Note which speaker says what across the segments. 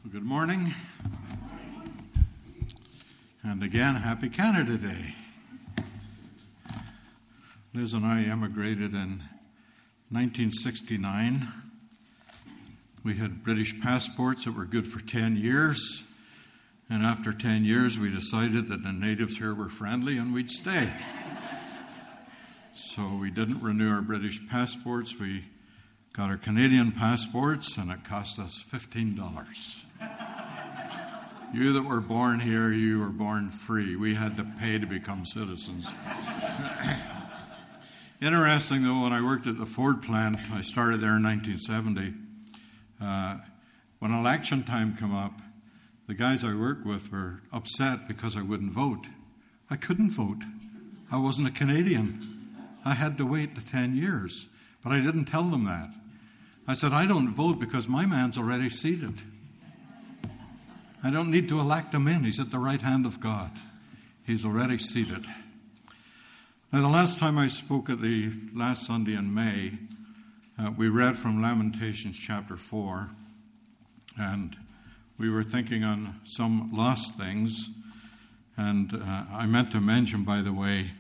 Speaker 1: Good morning. And again, happy Canada Day. Liz and I emigrated in 1969. We had British passports that were good for 10 years. And after 10 years, we decided that the natives here were friendly and we'd stay. So we didn't renew our British passports. We got our Canadian passports, and it cost us $15. You that were born here, you were born free. We had to pay to become citizens. Interesting, though, when I worked at the Ford plant, I started there in 1970. When election time came up, the guys I worked with were upset because I wouldn't vote. I couldn't vote. I wasn't a Canadian. I had to wait the 10 years. But I didn't tell them that. I said, I don't vote because my man's already seated. I don't need to elect him in. He's at the right hand of God. He's already seated. Now, the last time I spoke at the last Sunday in May, we read from Lamentations chapter 4, and we were thinking on some lost things. And I meant to mention, by the way,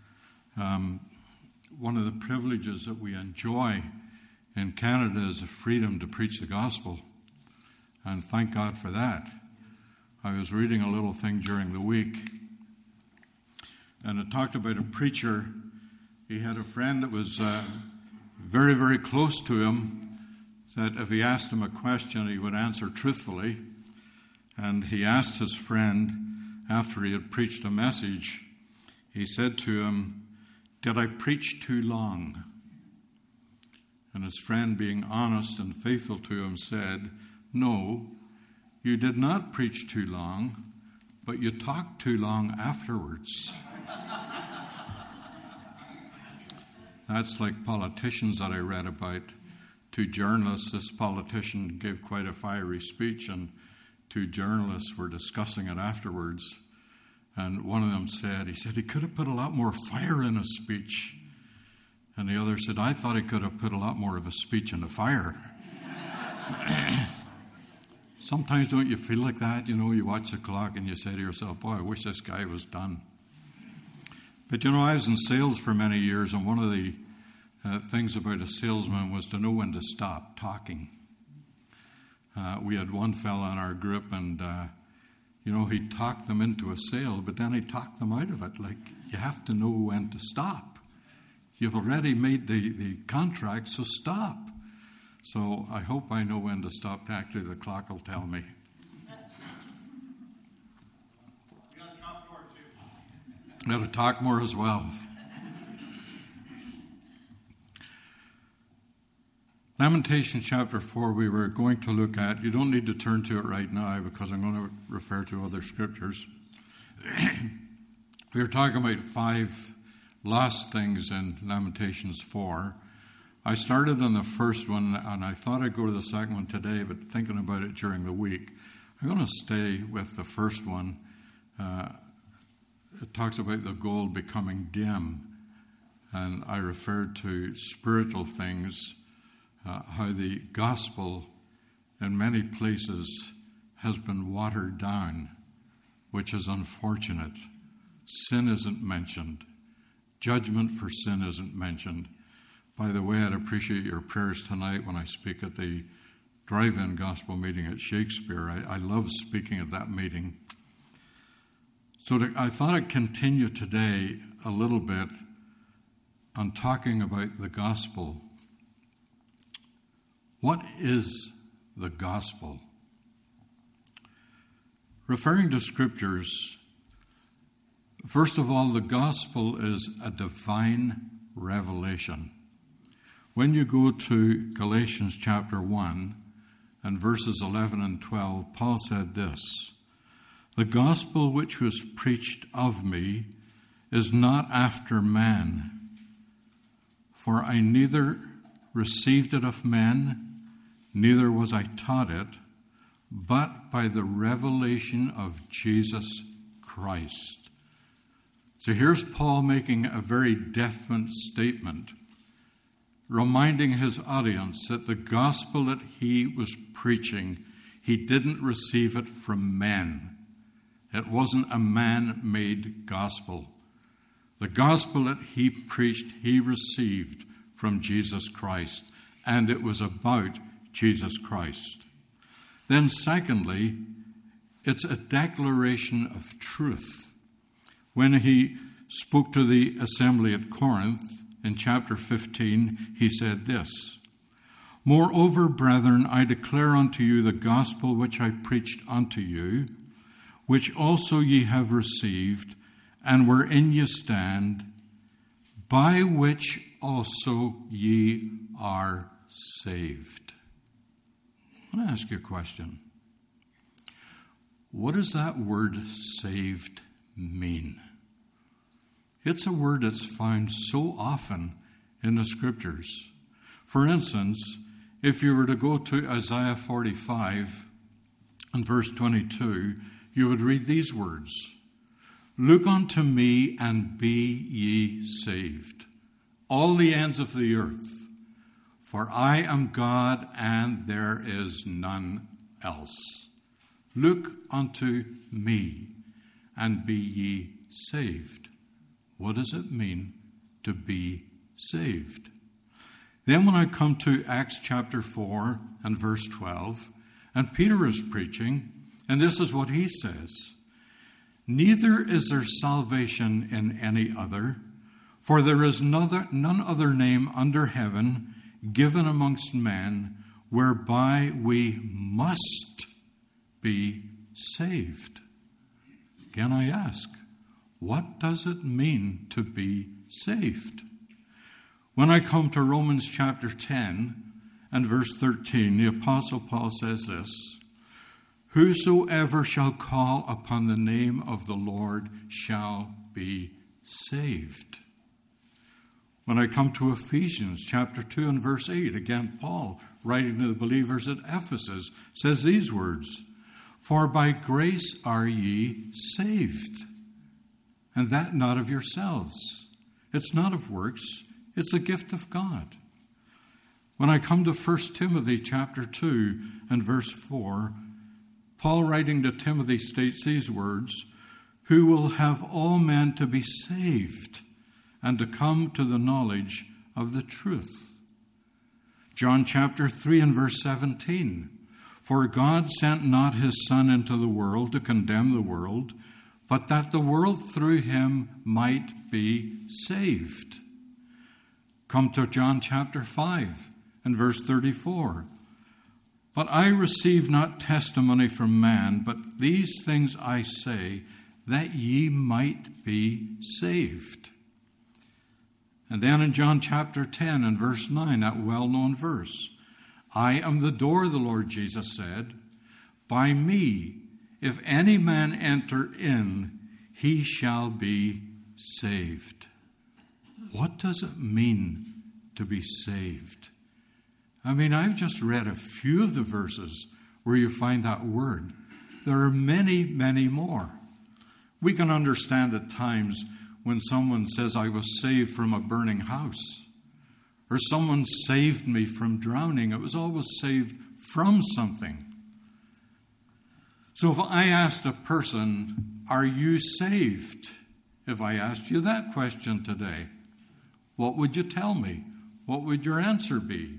Speaker 1: one of the privileges that we enjoy in Canada is the freedom to preach the gospel. And thank God for that. I was reading a little thing during the week, and it talked about a preacher. He had a friend that was very, very close to him, that if he asked him a question, he would answer truthfully. And he asked his friend, after he had preached a message, he said to him, "Did I preach too long?" And his friend, being honest and faithful to him, said, "No, you did not preach too long, but you talked too long afterwards." That's like politicians that I read about. Two journalists, this politician gave quite a fiery speech, and two journalists were discussing it afterwards. And one of them said, he could have put a lot more fire in his speech. And the other said, I thought he could have put a lot more of his speech in the fire. Sometimes don't you feel like that? You know, you watch the clock and you say to yourself, boy, I wish this guy was done. But you know, I was in sales for many years, and one of the things about a salesman was to know when to stop talking. We had one fella in our group, and he talked them into a sale, but then he talked them out of it. Like, you have to know when to stop. You've already made the contract, so stop. So I hope I know when to stop. Actually, the clock will tell me.
Speaker 2: You got to talk more, too.
Speaker 1: Got to talk more as well. Lamentation chapter 4 we were going to look at. You don't need to turn to it right now because I'm going to refer to other scriptures. We were talking about 5 lost things in Lamentations 4. I started on the first one, and I thought I'd go to the second one today, but thinking about it during the week, I'm going to stay with the first one. It talks about the gold becoming dim, and I referred to spiritual things, how the gospel in many places has been watered down, which is unfortunate. Sin isn't mentioned. Judgment for sin isn't mentioned. By the way, I'd appreciate your prayers tonight when I speak at the drive-in gospel meeting at Shakespeare. I love speaking at that meeting. So I thought I'd continue today a little bit on talking about the gospel. What is the gospel? Referring to scriptures, first of all, the gospel is a divine revelation. When you go to Galatians chapter 1 and verses 11 and 12, Paul said this, "The gospel which was preached of me is not after man, for I neither received it of men, neither was I taught it, but by the revelation of Jesus Christ." So here's Paul making a very definite statement, reminding his audience that the gospel that he was preaching, He didn't receive it from men. It wasn't a man-made gospel. The gospel that he preached, he received from Jesus Christ, and it was about Jesus Christ. Then secondly, it's a declaration of truth. When he spoke to the assembly at Corinth in chapter 15, he said this, "Moreover, brethren, I declare unto you the gospel which I preached unto you, which also ye have received, and wherein ye stand, by which also ye are saved." I want to ask you a question. What does that word saved mean? It's a word that's found so often in the Scriptures. For instance, if you were to go to Isaiah 45 and verse 22, you would read these words, "Look unto me and be ye saved, all the ends of the earth, for I am God and there is none else. Look unto me and be ye saved." What does it mean to be saved? Then when I come to Acts chapter 4 and verse 12, and Peter is preaching, and this is what he says, "Neither is there salvation in any other, for there is none other name under heaven given amongst men whereby we must be saved." Again I ask, what does it mean to be saved? When I come to Romans chapter 10 and verse 13, the Apostle Paul says this, "Whosoever shall call upon the name of the Lord shall be saved." When I come to Ephesians chapter 2 and verse 8, again Paul, writing to the believers at Ephesus, says these words, "For by grace are ye saved, and that not of yourselves. It's not of works, it's a gift of God." When I come to 1 Timothy chapter 2 and verse 4, Paul writing to Timothy states these words, "Who will have all men to be saved and to come to the knowledge of the truth." John chapter 3 and verse 17, "For God sent not his Son into the world to condemn the world, but that the world through him might be saved." Come to John chapter 5 and verse 34. "But I receive not testimony from man, but these things I say, that ye might be saved." And then in John chapter 10 and verse 9, that well-known verse, "I am the door," the Lord Jesus said. "By me, if any man enter in, he shall be saved." What does it mean to be saved? I mean, I've just read a few of the verses where you find that word. There are many, many more. We can understand at times when someone says, "I was saved from a burning house," or "Someone saved me from drowning." It was always saved from something. So if I asked a person, "Are you saved?" If I asked you that question today, what would you tell me? What would your answer be?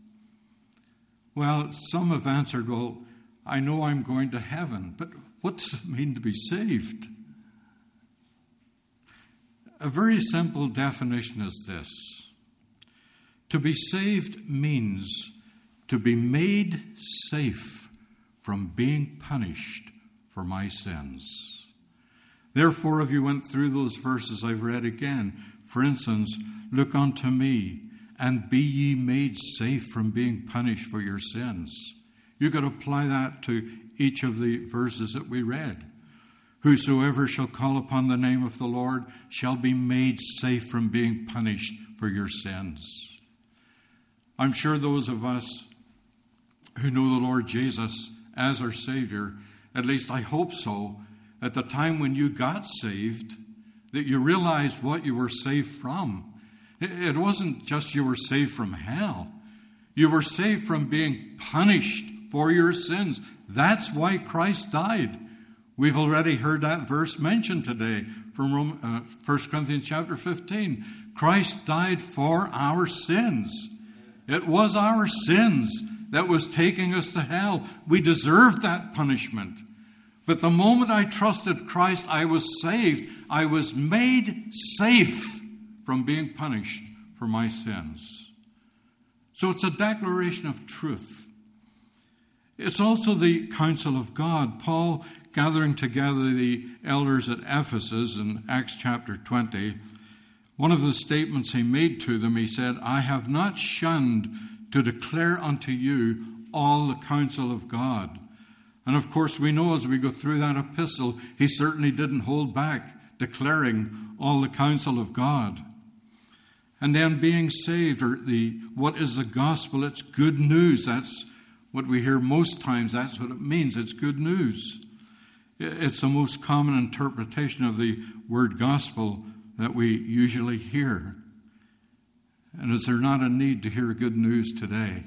Speaker 1: Well, some have answered, "Well, I know I'm going to heaven," but what does it mean to be saved? A very simple definition is this. To be saved means to be made safe from being punished for my sins. Therefore, if you went through those verses I've read again, for instance, "Look unto me and be ye made safe from being punished for your sins." You could apply that to each of the verses that we read. "Whosoever shall call upon the name of the Lord shall be made safe from being punished for your sins." I'm sure those of us who know the Lord Jesus as our Savior, at least I hope so, at the time when you got saved, that you realized what you were saved from. It wasn't just you were saved from hell. You were saved from being punished for your sins. That's why Christ died. We've already heard that verse mentioned today from 1 Corinthians chapter 15. Christ died for our sins. It was our sins that was taking us to hell. We deserved that punishment. But the moment I trusted Christ, I was saved. I was made safe from being punished for my sins. So it's a declaration of truth. It's also the counsel of God. Paul, gathering together the elders at Ephesus in Acts chapter 20, one of the statements he made to them, he said, I have not shunned to declare unto you all the counsel of God. And of course, we know as we go through that epistle, he certainly didn't hold back declaring all the counsel of God. And then being saved, or what is the gospel? It's good news. That's what we hear most times. That's what it means. It's good news. It's the most common interpretation of the word gospel that we usually hear. And is there not a need to hear good news today?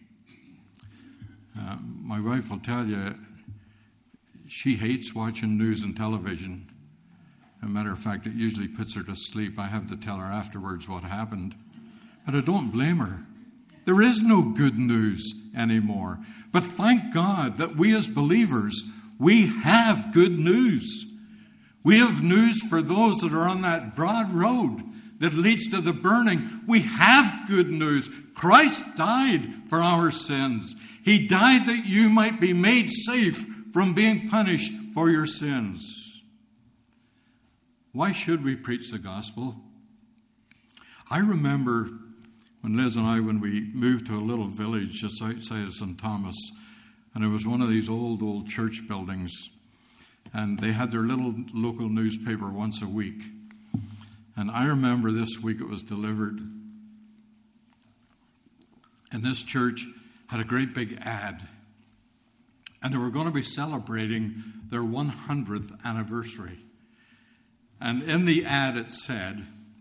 Speaker 1: My wife will tell you she hates watching news and television. As a matter of fact, it usually puts her to sleep. I have to tell her afterwards what happened. But I don't blame her. There is no good news anymore. But thank God that we as believers, we have good news. We have news for those that are on that broad road that leads to the burning. We have good news. Christ died for our sins. He died that you might be made safe from being punished for your sins. Why should we preach the gospel? I remember when Liz and I, when we moved to a little village just outside of St. Thomas, and it was one of these old church buildings, and they had their little local newspaper once a week. And I remember this week it was delivered. And this church had a great big ad. And they were going to be celebrating their 100th anniversary. And in the ad it said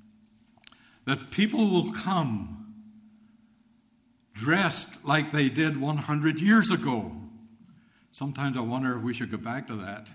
Speaker 1: that people will come dressed like they did 100 years ago. Sometimes I wonder if we should go back to that.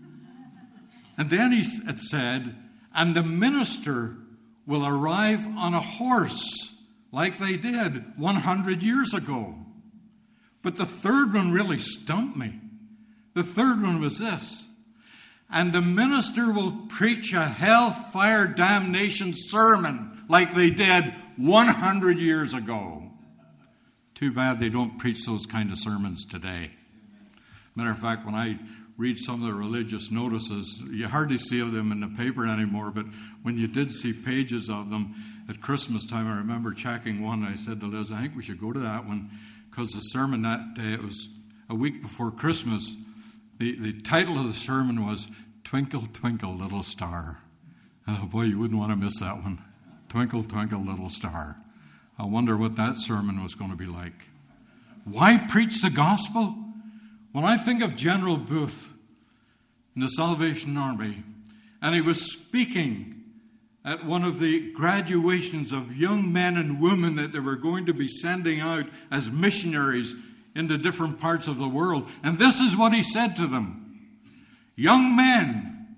Speaker 1: And then it said, and the minister will arrive on a horse like they did 100 years ago. But the third one really stumped me. The third one was this. And the minister will preach a hellfire damnation sermon like they did 100 years ago. Too bad they don't preach those kind of sermons today. Matter of fact, when I read some of the religious notices, you hardly see them in the paper anymore, but when you did see pages of them at Christmas time, I remember checking one, and I said to Liz, I think we should go to that one, because the sermon that day, it was a week before Christmas, the title of the sermon was Twinkle, Twinkle, Little Star. Oh boy, you wouldn't want to miss that one. Twinkle, Twinkle, Little Star. I wonder what that sermon was going to be like. Why preach the gospel? When I think of General Booth in the Salvation Army, and he was speaking at one of the graduations of young men and women that they were going to be sending out as missionaries into different parts of the world, and this is what he said to them. Young men,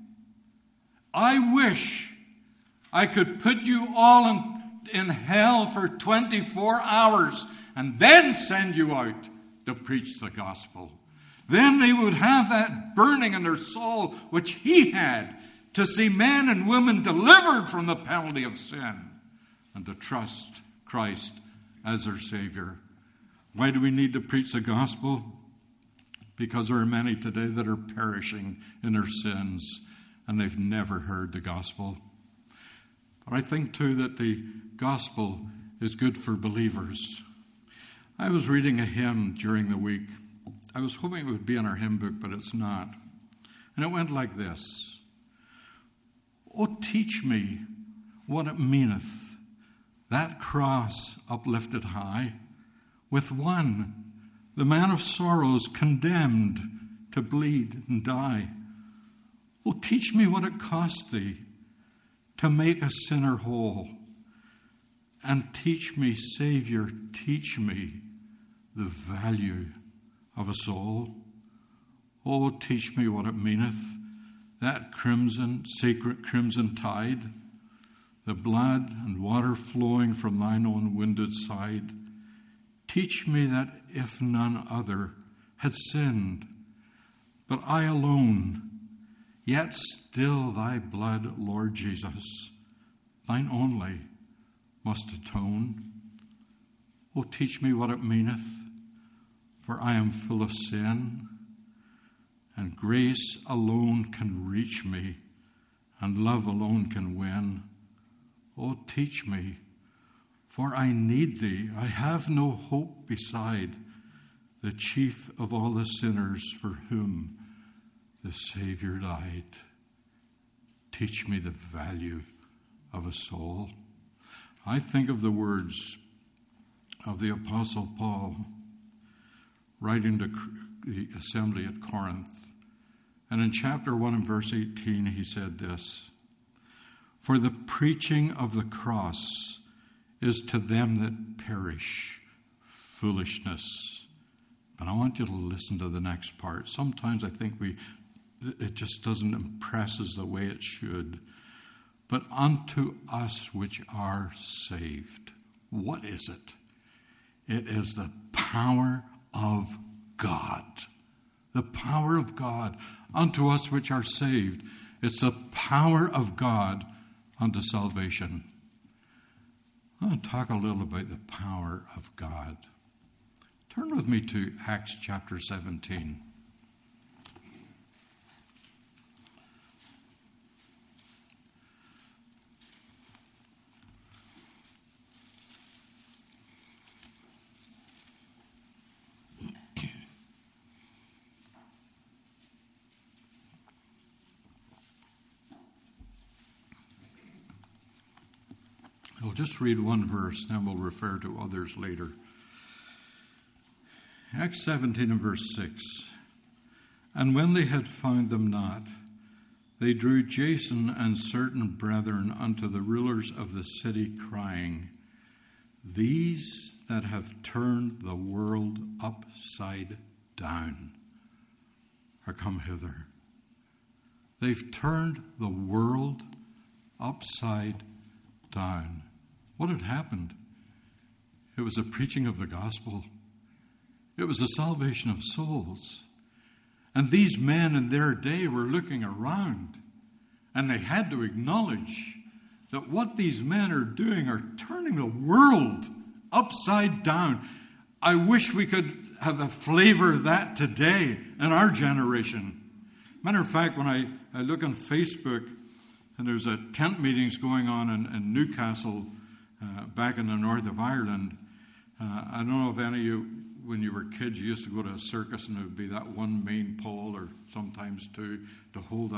Speaker 1: I wish I could put you all in hell for 24 hours and then send you out to preach the gospel. Then they would have that burning in their soul, which he had, to see men and women delivered from the penalty of sin and to trust Christ as their Savior. Why do we need to preach the gospel? Because there are many today that are perishing in their sins and they've never heard the gospel. But I think too that the gospel is good for believers. I was reading a hymn during the week. I was hoping it would be in our hymn book, but it's not. And it went like this. Oh, teach me what it meaneth, that cross uplifted high, with one, the man of sorrows, condemned to bleed and die. Oh, teach me what it cost thee to make a sinner whole. And teach me, Savior, teach me the value of a soul. Oh, teach me what it meaneth, that crimson, sacred crimson tide, the blood and water flowing from thine own wounded side. Teach me that if none other had sinned, but I alone, yet still thy blood, Lord Jesus, thine only, must atone. Oh, teach me what it meaneth, for I am full of sin, and grace alone can reach me, and love alone can win. Oh, teach me, for I need thee. I have no hope beside the chief of all the sinners for whom the Savior died. Teach me the value of a soul. I think of the words of the Apostle Paul writing to the assembly at Corinth. And in chapter 1 and verse 18, he said this: "For the preaching of the cross is to them that perish foolishness." But I want you to listen to the next part. Sometimes I think it just doesn't impress us the way it should. "But unto us which are saved." What is it? It is the power of God. The power of God unto us which are saved. It's the power of God unto salvation. I want to talk a little about the power of God. Turn with me to Acts chapter 17. I'll just read one verse, then we'll refer to others later. Acts 17 and verse 6. "And when they had found them not, they drew Jason and certain brethren unto the rulers of the city, crying, These that have turned the world upside down are come hither." They've turned the world upside down. What had happened? It was the preaching of the gospel. It was the salvation of souls. And these men in their day were looking around, and they had to acknowledge that what these men are doing are turning the world upside down. I wish we could have the flavor of that today in our generation. Matter of fact, when I look on Facebook, and there's a tent meetings going on in Newcastle, back in the north of Ireland. I don't know if any of you, when you were kids, you used to go to a circus and there would be that one main pole, or sometimes two, to hold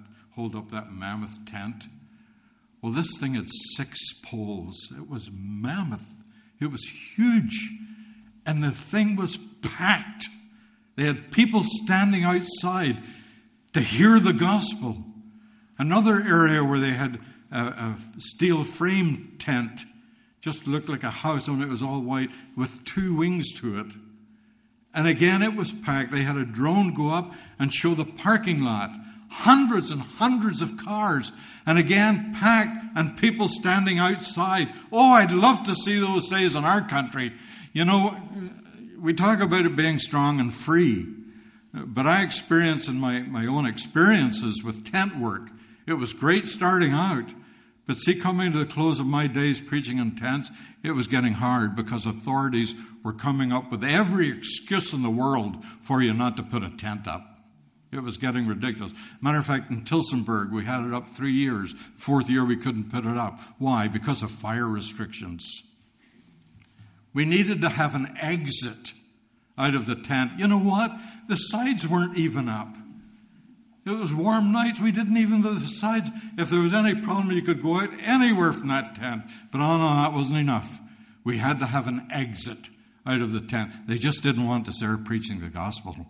Speaker 1: up that mammoth tent. Well, this thing had 6 poles. It was mammoth. It was huge. And the thing was packed. They had people standing outside to hear the gospel. Another area where they had a steel frame tent, just looked like a house, and it was all white with 2 wings to it. And again, it was packed. They had a drone go up and show the parking lot. Hundreds and hundreds of cars. And again, packed, and people standing outside. Oh, I'd love to see those days in our country. You know, we talk about it being strong and free. But I experienced in my own experiences with tent work, it was great starting out. But see, coming to the close of my days preaching in tents, it was getting hard because authorities were coming up with every excuse in the world for you not to put a tent up. It was getting ridiculous. Matter of fact, in Tilsonburg, we had it up 3 years. 4th year, we couldn't put it up. Why? Because of fire restrictions. We needed to have an exit out of the tent. You know what? The sides weren't even up. It was warm nights. We didn't even do the sides. If there was any problem, you could go out anywhere from that tent. But oh no, that wasn't enough. We had to have an exit out of the tent. They just didn't want us there preaching the gospel.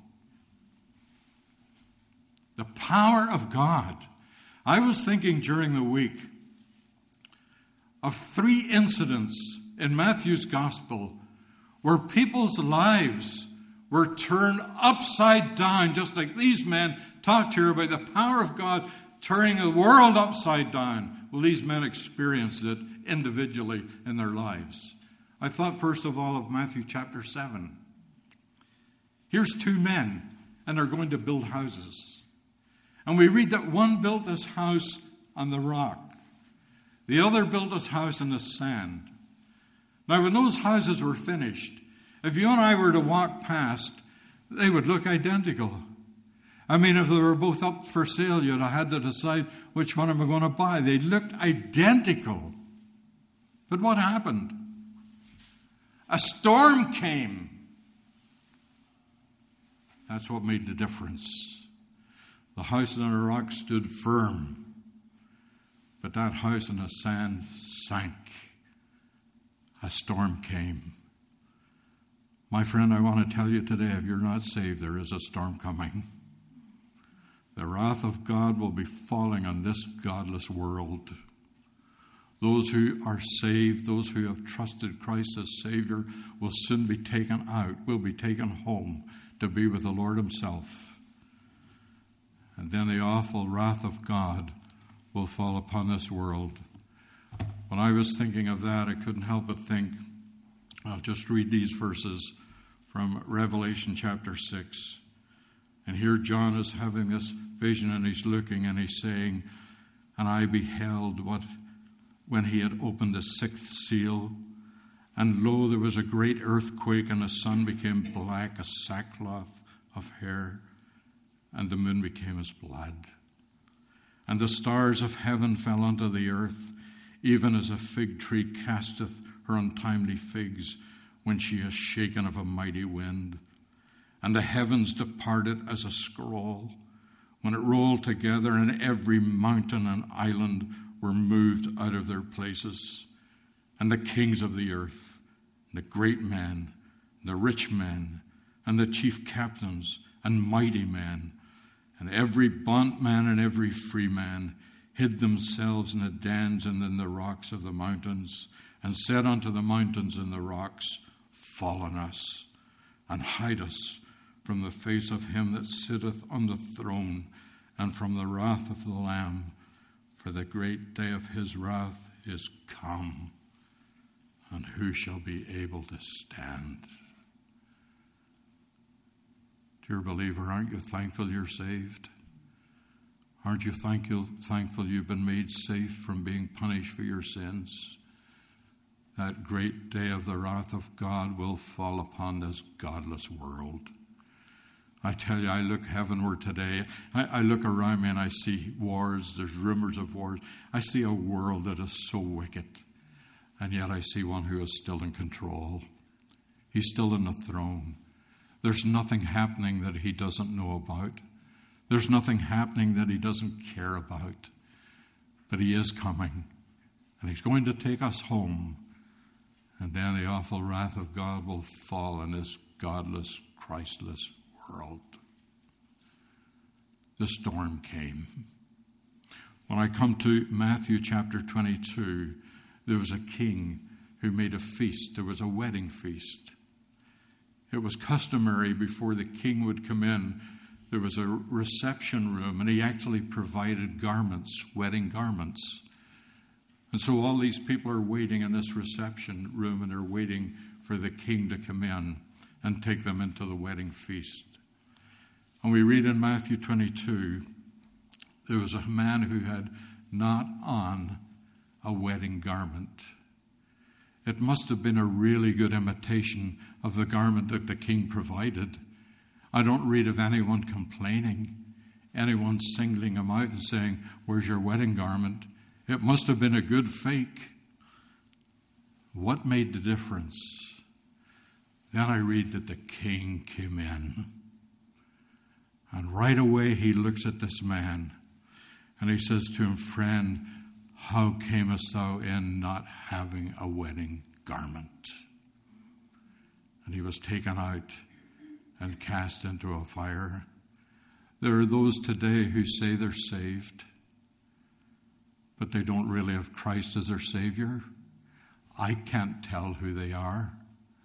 Speaker 1: The power of God. I was thinking during the week of 3 incidents in Matthew's gospel where people's lives were turned upside down, just like these men talked here about the power of God turning the world upside down. Well, these men experienced it individually in their lives. I thought first of all of Matthew chapter 7. Here's two men, and they're going to build houses. And we read that one built this house on the rock. The other built his house in the sand. Now, when those houses were finished, if you and I were to walk past, they would look identical. I mean, if they were both up for sale, you'd have had to decide which one am I going to buy. They looked identical. But what happened? A storm came. That's what made the difference. The house on the rock stood firm, but that house in the sand sank. A storm came. My friend, I want to tell you today, if you're not saved, there is a storm coming. The wrath of God will be falling on this godless world. Those who are saved, those who have trusted Christ as Savior, will soon be taken out, will be taken home to be with the Lord Himself. And then the awful wrath of God will fall upon this world. When I was thinking of that, I couldn't help but think, I'll just read these verses from Revelation chapter 6. And here John is having this vision, and he's looking and he's saying, and I beheld when he had opened the sixth seal, and lo, there was a great earthquake, and the sun became black as sackcloth of hair, and the moon became as blood. And the stars of heaven fell unto the earth, even as a fig tree casteth her untimely figs when she is shaken of a mighty wind. And the heavens departed as a scroll, when it rolled together, and every mountain and island were moved out of their places. And the kings of the earth, and the great men, and the rich men, and the chief captains, and mighty men, and every bondman and every free man, hid themselves in the dens and in the rocks of the mountains, and said unto the mountains and the rocks, Fall on us, and hide us from the face of him that sitteth on the throne, and from the wrath of the Lamb. For the great day of his wrath is come, and who shall be able to stand? Dear believer, aren't you thankful you're saved? Aren't you thankful you've been made safe from being punished for your sins? That great day of the wrath of God will fall upon this godless world. I tell you, I look heavenward today. I look around me and I see wars. There's rumors of wars. I see a world that is so wicked. And yet I see one who is still in control. He's still on the throne. There's nothing happening that he doesn't know about. There's nothing happening that he doesn't care about. But he is coming. And he's going to take us home. And then the awful wrath of God will fall on this godless, Christless world. The storm came. When I come to Matthew chapter 22, there was a king who made a feast. There was a wedding feast. It was customary before the king would come in. There was a reception room, and he actually provided garments, wedding garments. And so all these people are waiting in this reception room, and they're waiting for the king to come in and take them into the wedding feast. And we read in Matthew 22, there was a man who had not on a wedding garment. It must have been a really good imitation of the garment that the king provided. I don't read of anyone complaining, anyone singling him out and saying, "Where's your wedding garment?" It must have been a good fake. What made the difference? Then I read that the king came in. And right away he looks at this man and he says to him, "Friend, how camest thou in not having a wedding garment?" And he was taken out and cast into a fire. There are those today who say they're saved, but they don't really have Christ as their Savior. I can't tell who they are.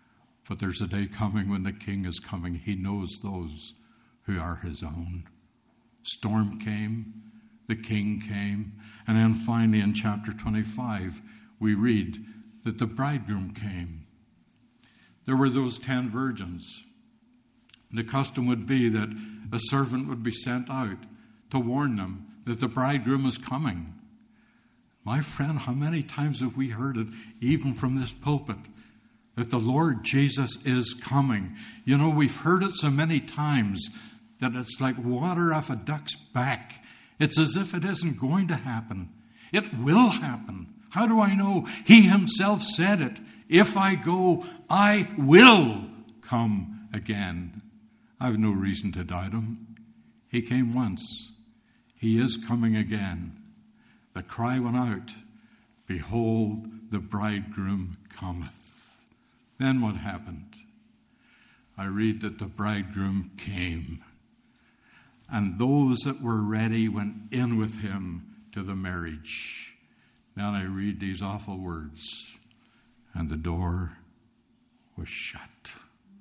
Speaker 1: But there's a day coming when the King is coming. He knows those who are his own. Storm came, the King came, and then finally in chapter 25, we read that the bridegroom came. There were those 10 virgins. The custom would be that a servant would be sent out to warn them that the bridegroom is coming. My friend, how many times have we heard it, even from this pulpit, that the Lord Jesus is coming? You know, we've heard it so many times that it's like water off a duck's back. It's as if it isn't going to happen. It will happen. How do I know? He himself said it. If I go, I will come again. I have no reason to doubt him. He came once. He is coming again. The cry went out, behold, the bridegroom cometh. Then what happened? I read that the bridegroom came, and those that were ready went in with him to the marriage. Then I read these awful words, and the door was shut.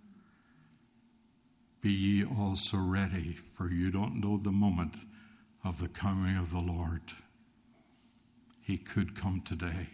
Speaker 1: Be ye also ready, for you don't know the moment of the coming of the Lord. He could come today.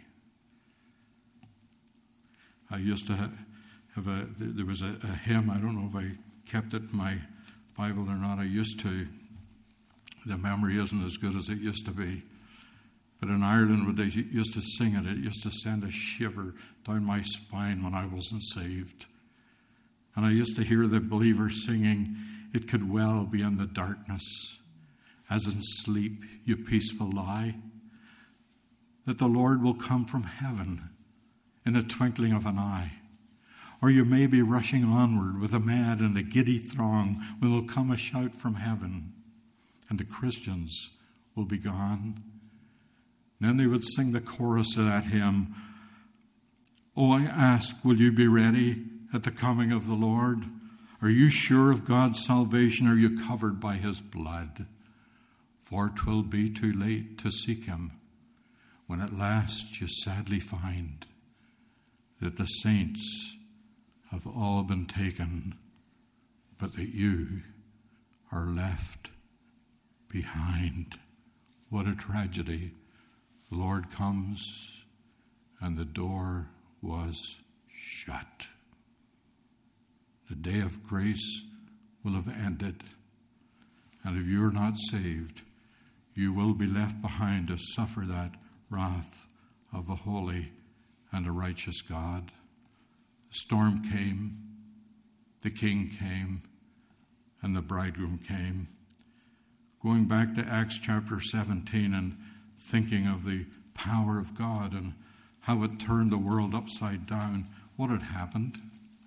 Speaker 1: I used to there was a hymn, I don't know if I kept it in my Bible or not. The memory isn't as good as it used to be. But in Ireland, when they used to sing it, it used to send a shiver down my spine when I wasn't saved. And I used to hear the believers singing, it could well be in the darkness, as in sleep you peaceful lie, that the Lord will come from heaven in a twinkling of an eye. Or you may be rushing onward with a mad and a giddy throng when will come a shout from heaven, and the Christians will be gone. Then they would sing the chorus of that hymn, Oh, I ask, will you be ready at the coming of the Lord? Are you sure of God's salvation? Are you covered by his blood? For 'twill be too late to seek him when at last you sadly find that the saints have all been taken, but that you are left behind. What a tragedy. The Lord comes and the door was shut. The day of grace will have ended, and if you're not saved, you will be left behind to suffer that wrath of a holy and a righteous God. The storm came, the King came, and the bridegroom came. Going back to Acts chapter 17 and thinking of the power of God and how it turned the world upside down, what had happened?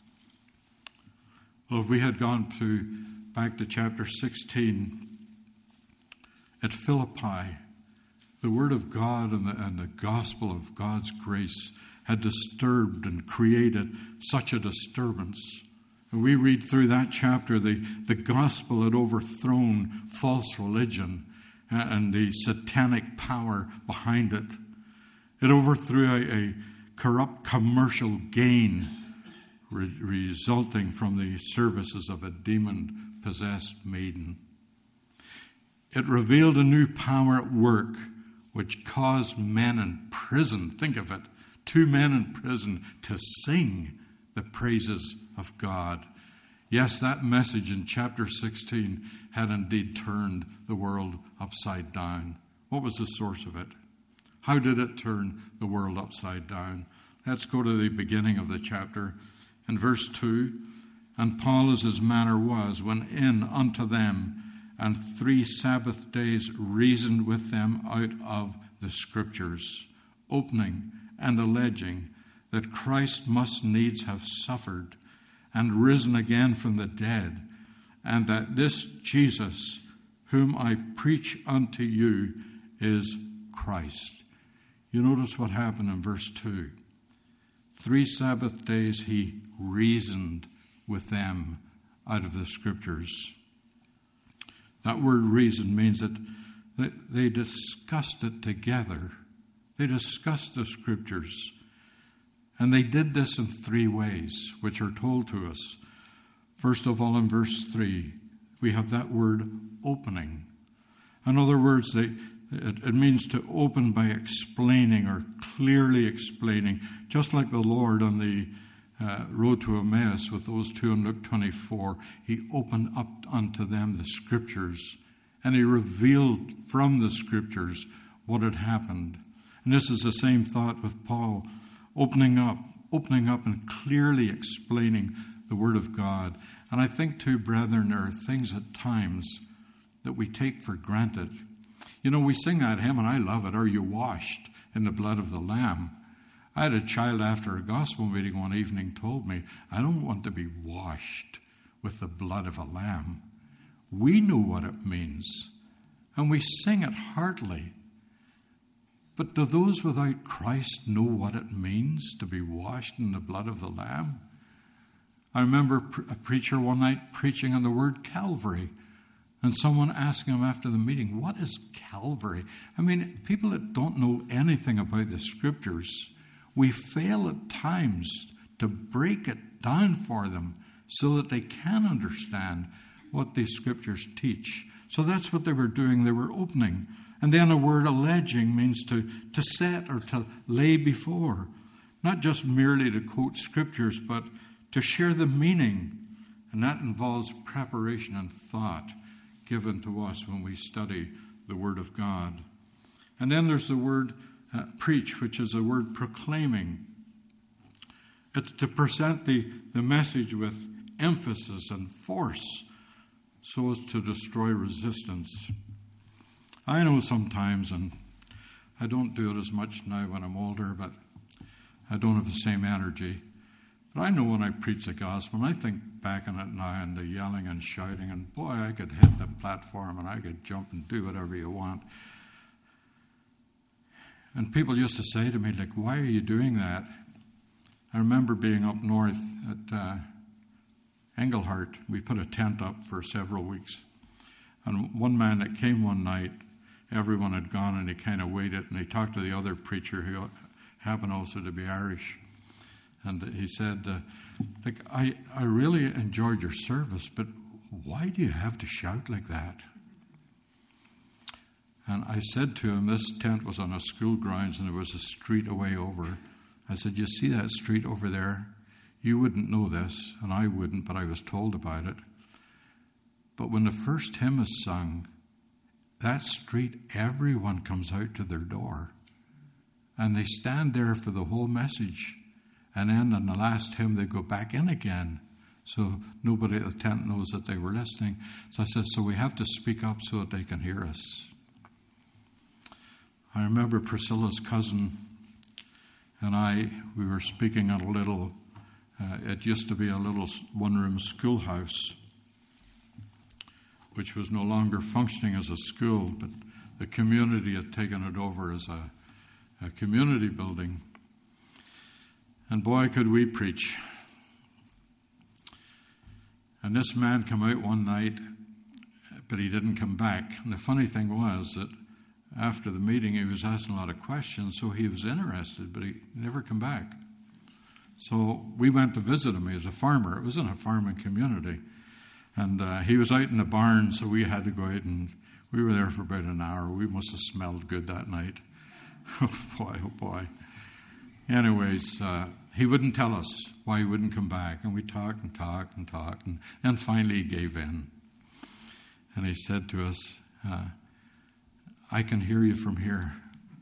Speaker 1: Well, if we had gone back to chapter 16, at Philippi, the word of God and the gospel of God's grace had disturbed and created such a disturbance. And we read through that chapter, the gospel had overthrown false religion and the satanic power behind it. It overthrew a corrupt commercial gain resulting from the services of a demon-possessed maiden. It revealed a new power at work which caused men in prison, think of it, 2 men in prison, to sing the praises of God. Yes, that message in chapter 16 had indeed turned the world upside down. What was the source of it? How did it turn the world upside down? Let's go to the beginning of the chapter. In verse 2, and Paul, as his manner was, went in unto them, and 3 Sabbath days reasoned with them out of the Scriptures, opening and alleging that Christ must needs have suffered and risen again from the dead, and that this Jesus, whom I preach unto you, is Christ. You notice what happened in verse 2. 3 Sabbath days he reasoned with them out of the Scriptures. That word reason means that they discussed it together. They discussed the Scriptures. And they did this in 3 ways, which are told to us. First of all, in verse 3, we have that word opening. In other words, it means to open by explaining or clearly explaining, just like the Lord on the road to Emmaus with those 2 in Luke 24. He opened up unto them the Scriptures, and he revealed from the Scriptures what had happened. And this is the same thought with Paul, opening up and clearly explaining the Word of God. And I think too, brethren, there are things at times that we take for granted. You know, we sing that hymn, and I love it, "Are you washed in the blood of the Lamb?" I had a child after a gospel meeting one evening told me, "I don't want to be washed with the blood of a lamb." We know what it means, and we sing it heartily. But do those without Christ know what it means to be washed in the blood of the Lamb? I remember a preacher one night preaching on the word Calvary, and someone asking him after the meeting, "What is Calvary?" I mean, people that don't know anything about the Scriptures, we fail at times to break it down for them so that they can understand what these Scriptures teach. So that's what they were doing. They were opening. And then the word alleging means to set or to lay before. Not just merely to quote Scriptures, but to share the meaning. And that involves preparation and thought given to us when we study the Word of God. And then there's the word preach, which is a word proclaiming. It's to present the message with emphasis and force so as to destroy resistance. I know sometimes, and I don't do it as much now when I'm older, but I don't have the same energy. But I know when I preach the gospel, and I think back on it now and the yelling and shouting, and boy, I could hit the platform and I could jump and do whatever you want. And people used to say to me, like, "Why are you doing that?" I remember being up north at Engelhart. We put a tent up for several weeks. And one man that came one night, everyone had gone, and he kind of waited, and he talked to the other preacher who happened also to be Irish. And he said, I really enjoyed your service, but why do you have to shout like that? And I said to him, this tent was on a school grounds, and there was a street away over. I said, "You see that street over there? You wouldn't know this, and I wouldn't, but I was told about it. But when the first hymn is sung, that street, everyone comes out to their door. And they stand there for the whole message. And then in the last hymn, they go back in again. So nobody at the tent knows that they were listening." So I said, so we have to speak up so that they can hear us. I remember Priscilla's cousin and we were speaking at a little, it used to be a little one-room schoolhouse, which was no longer functioning as a school, but the community had taken it over as a community building. And boy, could we preach. And this man came out one night, but he didn't come back. And the funny thing was that after the meeting, he was asking a lot of questions, so he was interested, but he never came back. So we went to visit him. He was a farmer. It was in a farming community. And he was out in the barn, so we had to go out, and we were there for about an hour. We must have smelled good that night. Oh, boy. Anyways, he wouldn't tell us why he wouldn't come back. And we talked, and then finally he gave in. And he said to us, "I can hear you from here.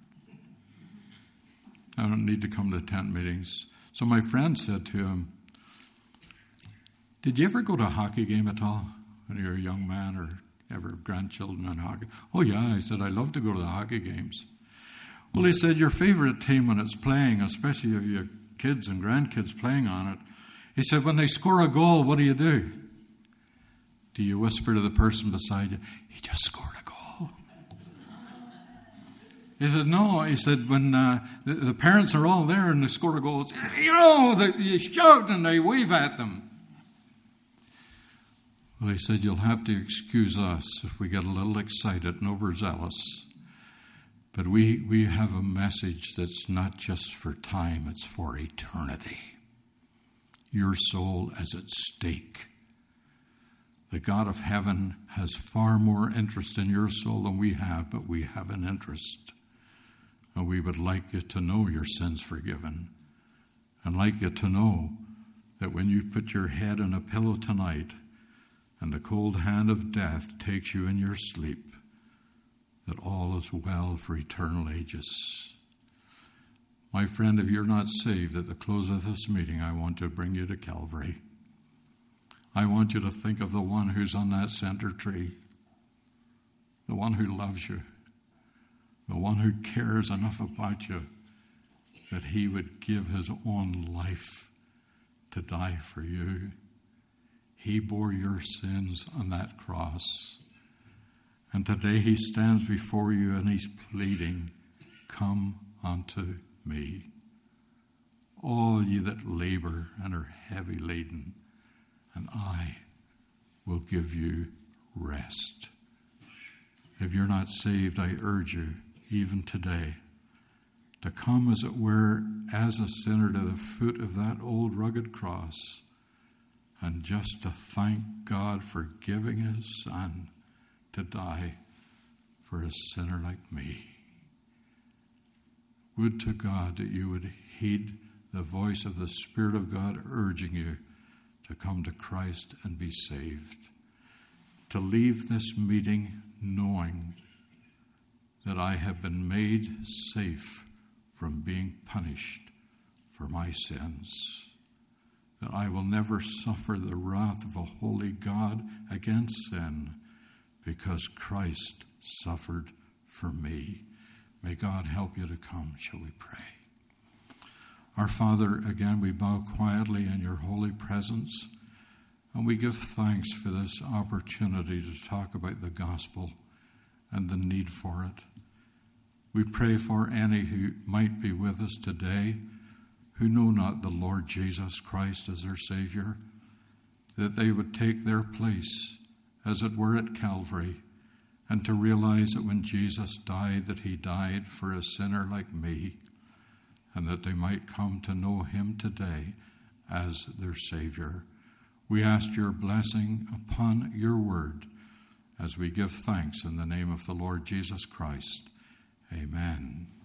Speaker 1: I don't need to come to tent meetings." So my friend said to him, "Did you ever go to a hockey game at all when you were a young man, or ever have grandchildren on hockey?" "Oh, yeah," I said, "I love to go to the hockey games." "Well," he said, "your favorite team when it's playing, especially if you have kids and grandkids playing on it," he said, "when they score a goal, what do? Do you whisper to the person beside you, 'He just scored a goal'?" He said, "No." He said, "when the parents are all there and they score a goal, they shout and they wave at them." Well, he said, "You'll have to excuse us if we get a little excited and overzealous. But we have a message that's not just for time, it's for eternity. Your soul is at stake. The God of heaven has far more interest in your soul than we have, but we have an interest. And we would like you to know your sins forgiven. And like you to know that when you put your head on a pillow tonight and the cold hand of death takes you in your sleep, that all is well for eternal ages. My friend, if you're not saved, at the close of this meeting, I want to bring you to Calvary. I want you to think of the one who's on that center tree, the one who loves you, the one who cares enough about you that he would give his own life to die for you. He bore your sins on that cross. And today he stands before you and he's pleading, "Come unto me, all ye that labor and are heavy laden, and I will give you rest." If you're not saved, I urge you, even today, to come, as it were, as a sinner to the foot of that old rugged cross, and just to thank God for giving his Son to die for a sinner like me. Would to God that you would heed the voice of the Spirit of God urging you to come to Christ and be saved, to leave this meeting knowing that I have been made safe from being punished for my sins, that I will never suffer the wrath of a holy God against sin, because Christ suffered for me. May God help you to come. Shall we pray? Our Father, again, we bow quietly in your holy presence, and we give thanks for this opportunity to talk about the gospel and the need for it. We pray for any who might be with us today who know not the Lord Jesus Christ as their Savior, that they would take their place, as it were, at Calvary, and to realize that when Jesus died, that he died for a sinner like me, and that they might come to know him today as their Savior. We ask your blessing upon your word as we give thanks in the name of the Lord Jesus Christ. Amen.